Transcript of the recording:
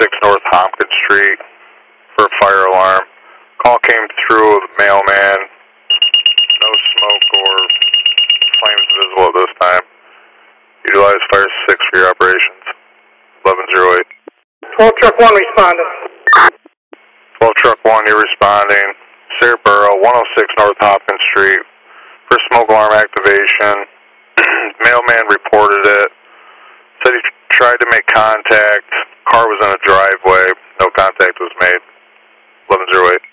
North Hopkins Street for a fire alarm. Call came through with a mailman. No smoke or flames visible at this time. Utilize Fire 6 for your operations. 1108. 12 Truck 1 responded. 12 Truck 1, you're responding. Sarah Borough, 106 North Hopkins Street for smoke alarm activation. Mailman reported it. Said he tried to make contact. Car was in a driveway. No contact was made. 1108.